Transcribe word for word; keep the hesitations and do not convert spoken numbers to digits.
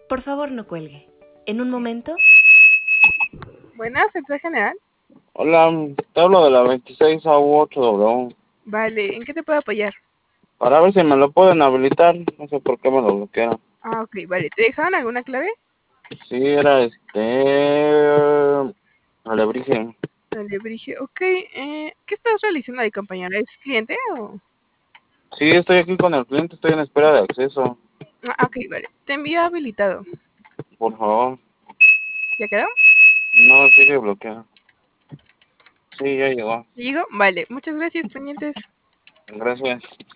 Por favor, no cuelgue. En un momento... Buenas, sector general. Hola, te hablo de la veintiséis A U ocho W. Vale, ¿en qué te puedo apoyar? Para ver si me lo pueden habilitar, no sé por qué me lo bloquearon. Ah, ok, vale. ¿Te dejaron alguna clave? Sí, era este... Alebrije. Alebrije, ok. Eh, ¿qué estás realizando ahí, compañera? ¿Es cliente o...? Sí, estoy aquí con el cliente, estoy en espera de acceso. Ah, ok, vale. Te envío habilitado. Por favor. ¿Ya quedó? No, sigue bloqueado. Sí, ya llegó. ¿Digo? Vale, muchas gracias, pendientes. Gracias.